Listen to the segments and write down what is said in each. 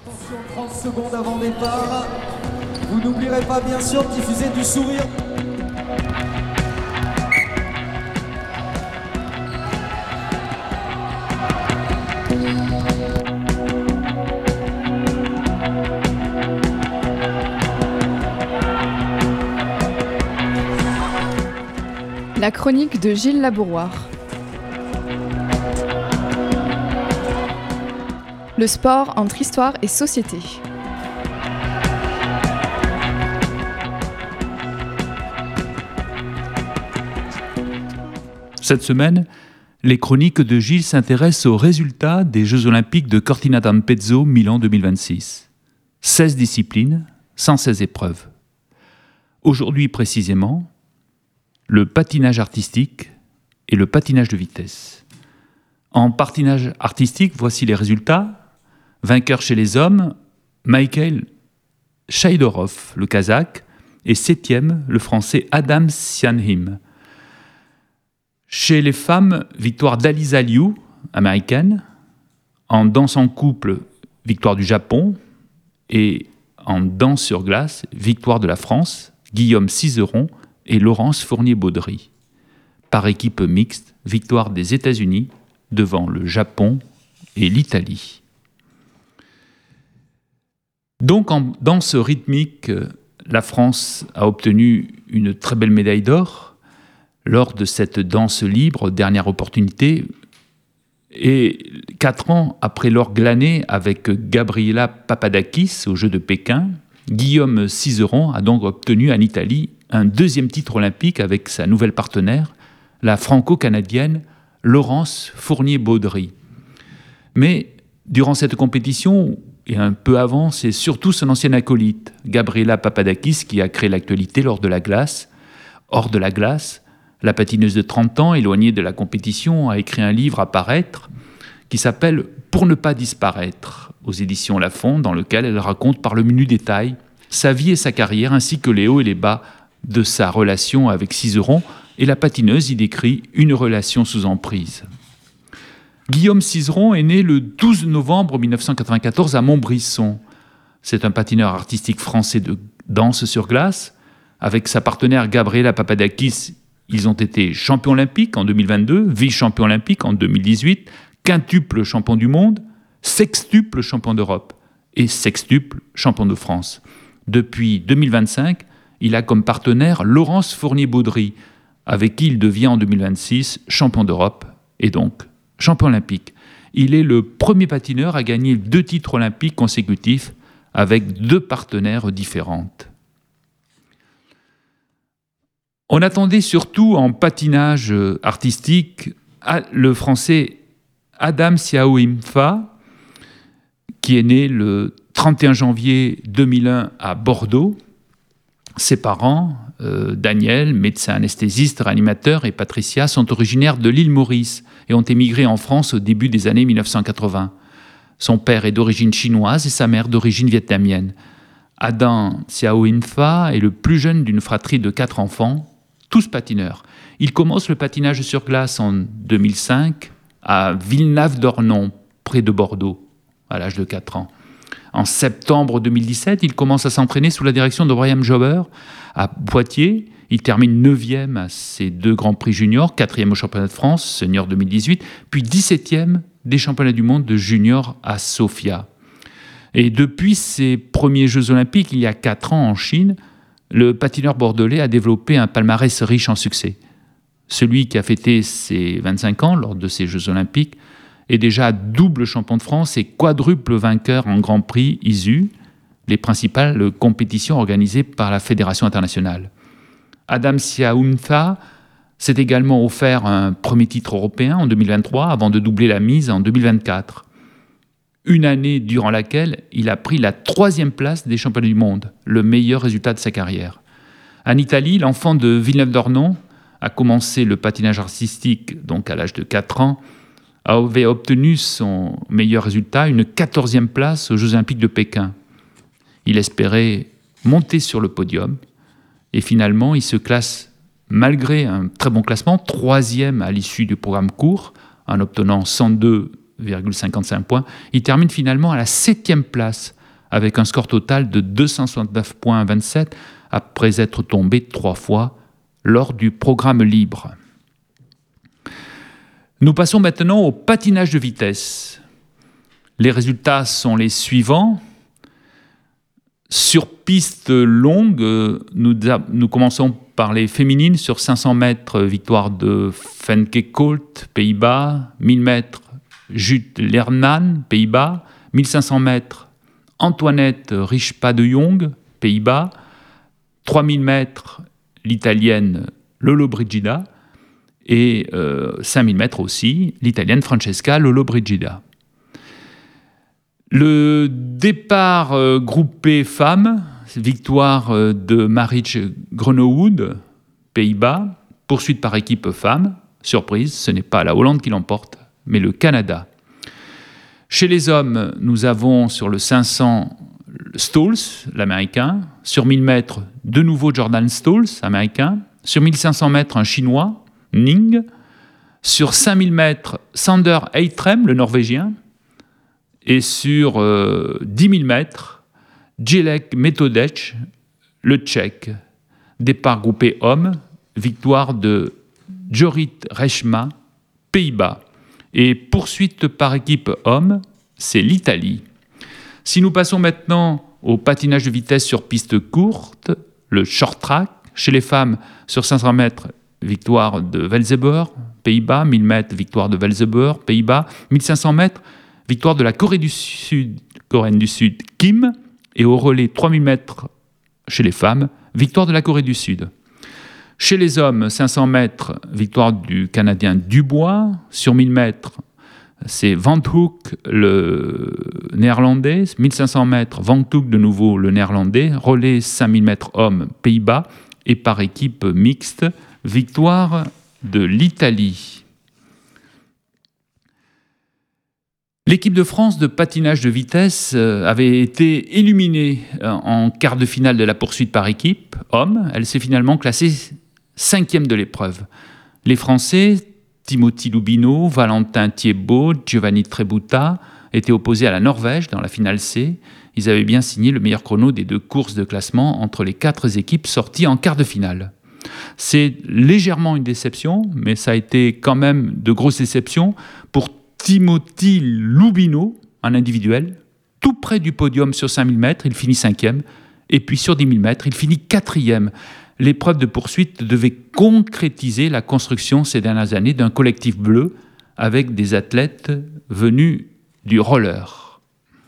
Attention, 30 secondes avant départ. Vous n'oublierez pas bien sûr de diffuser du sourire. La chronique de Gilles Labouroire. Le sport entre histoire et société. Cette semaine, les chroniques de Gilles s'intéressent aux résultats des Jeux Olympiques de Cortina d'Ampezzo Milan 2026. 16 disciplines, 116 épreuves. Aujourd'hui précisément, le patinage artistique et le patinage de vitesse. En patinage artistique, voici les résultats. Vainqueur chez les hommes, Mikhail Shaidorov, le Kazakh, et 7e, le Français Adam Sianhim. Chez les femmes, victoire d'Aliza Liu, américaine. En danse en couple, victoire du Japon. Et en danse sur glace, victoire de la France, Guillaume Cizeron et Laurence Fournier-Baudry. Par équipe mixte, victoire des États-Unis devant le Japon et l'Italie. Donc, en danse rythmique, la France a obtenu une très belle médaille d'or lors de cette danse libre, dernière opportunité. Et 4 ans après l'or glané avec Gabriela Papadakis aux Jeux de Pékin, Guillaume Cizeron a donc obtenu en Italie un 2e titre olympique avec sa nouvelle partenaire, la franco-canadienne Laurence Fournier-Baudry. Mais durant cette compétition, et un peu avant, c'est surtout son ancienne acolyte, Gabriela Papadakis, qui a créé l'actualité lors de la glace. Hors de la glace, la patineuse de 30 ans, éloignée de la compétition, a écrit un livre à paraître qui s'appelle « Pour ne pas disparaître » aux éditions Lafon, dans lequel elle raconte par le menu détail sa vie et sa carrière, ainsi que les hauts et les bas de sa relation avec Cizeron, et la patineuse y décrit une relation sous emprise. Guillaume Cizeron est né le 12 novembre 1994 à Montbrisson. C'est un patineur artistique français de danse sur glace. Avec sa partenaire Gabriela Papadakis, ils ont été champions olympiques en 2022, vice-champions olympiques en 2018, quintuple champion du monde, sextuple champion d'Europe et sextuple champion de France. Depuis 2025, il a comme partenaire Laurence Fournier-Baudry, avec qui il devient en 2026 champion d'Europe et donc champion olympique. Il est le premier patineur à gagner 2 titres olympiques consécutifs avec 2 partenaires différentes. On attendait surtout en patinage artistique le Français Adam Siaoui-Mfa, qui est né le 31 janvier 2001 à Bordeaux. Ses parents, Daniel, médecin anesthésiste, réanimateur, et Patricia, sont originaires de l'île Maurice et ont émigré en France au début des années 1980. Son père est d'origine chinoise et sa mère d'origine vietnamienne. Adam Siaoui-Mfa est le plus jeune d'une fratrie de 4 enfants, tous patineurs. Il commence le patinage sur glace en 2005 à Villenave-d'Ornon, près de Bordeaux, à l'âge de 4 ans. En septembre 2017, il commence à s'entraîner sous la direction de Brian Jobber à Poitiers. Il termine 9e à ses 2 Grands Prix juniors, 4e au championnat de France, senior 2018, puis 17e des championnats du monde de junior à Sofia. Et depuis ses premiers Jeux Olympiques, il y a 4 ans en Chine, le patineur bordelais a développé un palmarès riche en succès. Celui qui a fêté ses 25 ans lors de ces Jeux Olympiques est déjà double champion de France et quadruple vainqueur en Grand Prix ISU, les principales compétitions organisées par la Fédération internationale. Adam Siaoui-Mfa s'est également offert un premier titre européen en 2023 avant de doubler la mise en 2024. Une année durant laquelle il a pris la 3e place des championnats du monde, le meilleur résultat de sa carrière. En Italie, l'enfant de Villeneuve-d'Ornon a commencé le patinage artistique donc à l'âge de 4 ans, avait obtenu son meilleur résultat, une 14e place aux Jeux Olympiques de Pékin. Il espérait monter sur le podium et finalement il se classe, malgré un très bon classement, 3e à l'issue du programme court en obtenant 102,55 points. Il termine finalement à la 7e place avec un score total de 269 points à 27, après être tombé 3 fois lors du programme libre. Nous passons maintenant au patinage de vitesse. Les résultats sont les suivants. Sur piste longue, nous commençons par les féminines. Sur 500 mètres, victoire de Femke Kolt, Pays-Bas. 1000 mètres, Jut Lernan, Pays-Bas. 1500 mètres, Antoinette Richpa de Jong, Pays-Bas. 3000 mètres, l'Italienne Lollobrigida. Et 5000 mètres aussi, l'Italienne Francesca Lollobrigida. Le départ groupé femmes, victoire de Marit Groenewoud, Pays-Bas, poursuite par équipe femmes, surprise, ce n'est pas la Hollande qui l'emporte, mais le Canada. Chez les hommes, nous avons sur le 500 Stolz, l'américain, sur 1000 mètres, de nouveau Jordan Stolz, américain, sur 1500 mètres, un chinois, Ning, sur 5000 mètres, Sander Eitrem, le norvégien, et sur 10 000 mètres, Jelek Metodec, le tchèque. Départ groupé homme, victoire de Jorit Rechma, Pays-Bas. Et poursuite par équipe homme, c'est l'Italie. Si nous passons maintenant au patinage de vitesse sur piste courte, le short track, chez les femmes sur 500 mètres, victoire de Velzeber, Pays-Bas, 1000 mètres, victoire de Velzeber, Pays-Bas, 1500 mètres, victoire de la Coréenne du Sud, Kim, et au relais 3000 mètres chez les femmes, victoire de la Corée du Sud. Chez les hommes, 500 mètres, victoire du Canadien Dubois. Sur 1000 mètres, c'est Van Hoek, le néerlandais. 1500 mètres, Van Hoek de nouveau, le néerlandais. Relais 5000 mètres hommes, Pays-Bas. Et par équipe mixte, victoire de l'Italie. L'équipe de France de patinage de vitesse avait été éliminée en quart de finale de la poursuite par équipe, homme. Elle s'est finalement classée 5e de l'épreuve. Les Français, Timothy Lubino, Valentin Thiebaud, Giovanni Trebuta, étaient opposés à la Norvège dans la finale C. Ils avaient bien signé le meilleur chrono des 2 courses de classement entre les 4 équipes sorties en quart de finale. C'est légèrement une déception, mais ça a été quand même de grosses déceptions pour Timothy Lubino, un individuel, tout près du podium sur 5000 mètres, il finit 5e, et puis sur 10 000 mètres, il finit 4e. L'épreuve de poursuite devait concrétiser la construction ces dernières années d'un collectif bleu avec des athlètes venus du roller.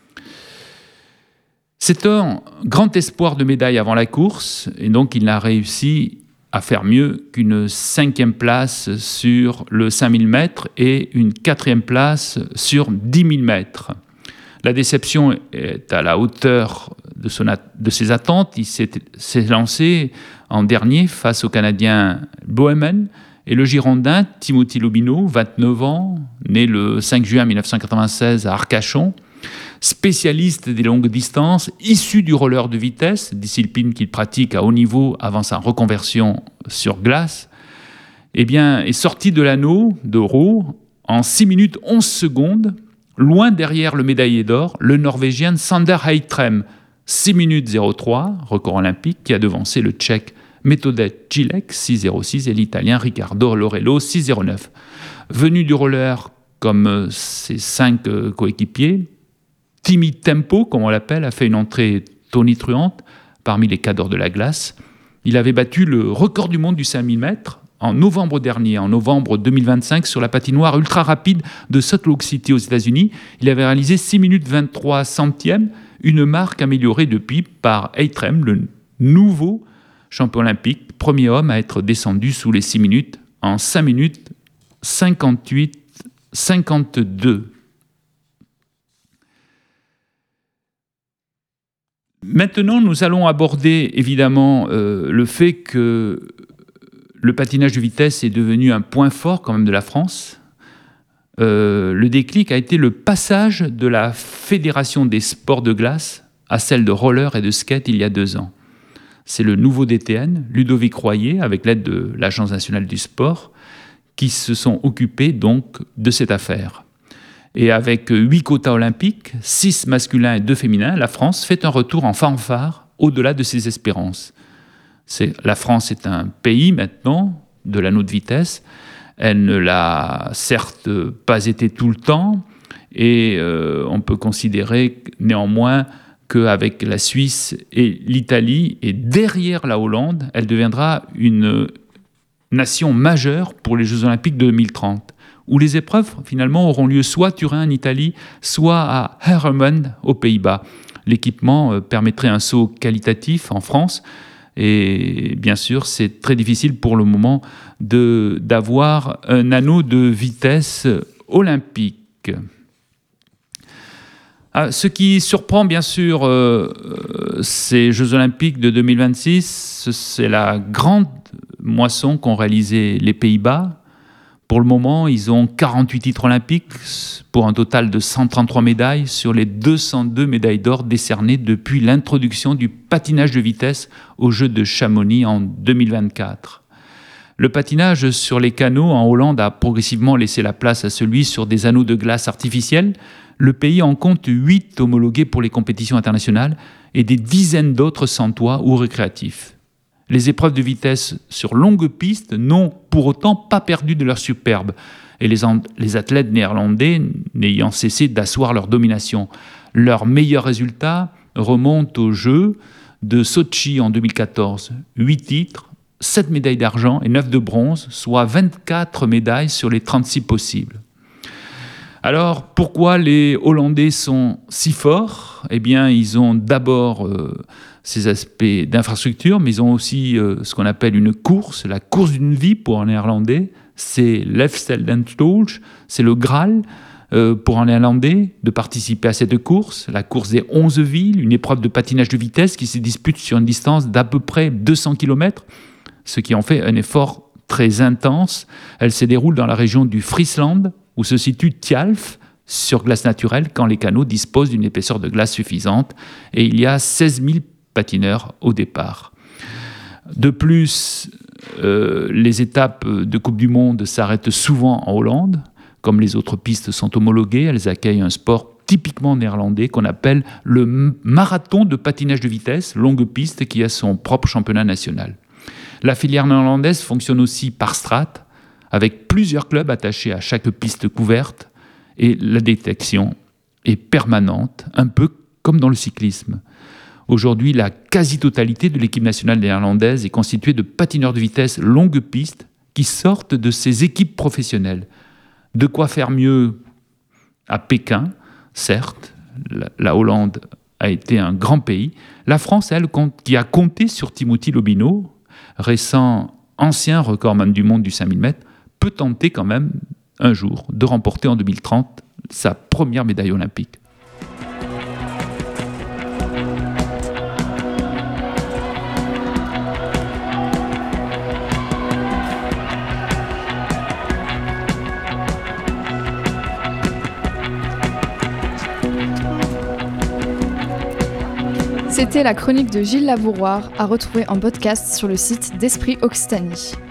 C'est un grand espoir de médaille avant la course, et donc il n'a réussi à faire mieux qu'une 5e place sur le 5000 mètres et une 4e place sur 10 000 mètres. La déception est à la hauteur de ses attentes. Il s'est lancé en dernier face au Canadien Bohemen et le Girondin Timothy Lubino, 29 ans, né le 5 juin 1996 à Arcachon, spécialiste des longues distances, issu du roller de vitesse, discipline qu'il pratique à haut niveau avant sa reconversion sur glace, est sorti de l'anneau d'Euro en 6 minutes 11 secondes, loin derrière le médaillé d'or, le Norvégien Sander Eitrem, 6 minutes 03, record olympique, qui a devancé le Tchèque Metodec Jelek, 6,06, et l'Italien Riccardo Lorello, 6,09. Venu du roller comme ses 5 coéquipiers, Timmy Tempo, comme on l'appelle, a fait une entrée tonitruante parmi les cadors de la glace. Il avait battu le record du monde du 5000 mètres en novembre dernier, en novembre 2025, sur la patinoire ultra rapide de Salt Lake City aux États-Unis. Il avait réalisé 6 minutes 23 centièmes, une marque améliorée depuis par Eitrem, le nouveau champion olympique, premier homme à être descendu sous les 6 minutes en 5 minutes 58-52. Maintenant, nous allons aborder évidemment le fait que le patinage de vitesse est devenu un point fort quand même de la France. Le déclic a été le passage de la Fédération des sports de glace à celle de roller et de skate il y a 2 ans. C'est le nouveau DTN, Ludovic Royer, avec l'aide de l'Agence nationale du sport, qui se sont occupés donc de cette affaire. Et avec 8 quotas olympiques, 6 masculins et 2 féminins, la France fait un retour en fanfare au-delà de ses espérances. La France est un pays maintenant de l'anneau de vitesse. Elle ne l'a certes pas été tout le temps, et on peut considérer néanmoins qu'avec la Suisse et l'Italie, et derrière la Hollande, elle deviendra une nation majeure pour les Jeux Olympiques de 2030, où les épreuves finalement auront lieu soit à Turin en Italie, soit à Heeremond aux Pays-Bas. L'équipement permettrait un saut qualitatif en France, et bien sûr c'est très difficile pour le moment d'avoir un anneau de vitesse olympique. Ce qui surprend bien sûr ces Jeux Olympiques de 2026, c'est la grande moisson qu'ont réalisé les Pays-Bas. Pour le moment, ils ont 48 titres olympiques pour un total de 133 médailles sur les 202 médailles d'or décernées depuis l'introduction du patinage de vitesse aux Jeux de Chamonix en 2024. Le patinage sur les canaux en Hollande a progressivement laissé la place à celui sur des anneaux de glace artificiels. Le pays en compte 8 homologués pour les compétitions internationales et des dizaines d'autres sans toit ou récréatifs. Les épreuves de vitesse sur longue piste n'ont pour autant pas perdu de leur superbe, et les athlètes néerlandais n'ayant cessé d'asseoir leur domination. Leurs meilleurs résultats remontent aux Jeux de Sochi en 2014. 8 titres, 7 médailles d'argent et 9 de bronze, soit 24 médailles sur les 36 possibles. Alors, pourquoi les Hollandais sont si forts ? Eh bien, ils ont d'abord ces aspects d'infrastructure, mais ils ont aussi ce qu'on appelle une course, la course d'une vie pour un néerlandais. C'est l'Elfstedentocht, c'est le Graal pour un néerlandais de participer à cette course, la course des 11 villes, une épreuve de patinage de vitesse qui se dispute sur une distance d'à peu près 200 km, ce qui en fait un effort très intense. Elle se déroule dans la région du Friesland, où se situe Tialf, sur glace naturelle, quand les canaux disposent d'une épaisseur de glace suffisante, et il y a 16 000 patineurs au départ. De plus, les étapes de Coupe du Monde s'arrêtent souvent en Hollande. Comme les autres pistes sont homologuées, elles accueillent un sport typiquement néerlandais qu'on appelle le marathon de patinage de vitesse, longue piste, qui a son propre championnat national. La filière néerlandaise fonctionne aussi par strates, avec plusieurs clubs attachés à chaque piste couverte, et la détection est permanente, un peu comme dans le cyclisme. Aujourd'hui, la quasi-totalité de l'équipe nationale néerlandaise est constituée de patineurs de vitesse longue piste qui sortent de ces équipes professionnelles. De quoi faire mieux à Pékin, certes, la Hollande a été un grand pays. La France, elle, qui a compté sur Timothy Lobino, récent ancien recordman du monde du 5000 mètres, peut tenter quand même un jour de remporter en 2030 sa première médaille olympique. C'était la chronique de Gilles Labouroire, à retrouver en podcast sur le site d'Esprit Occitanie.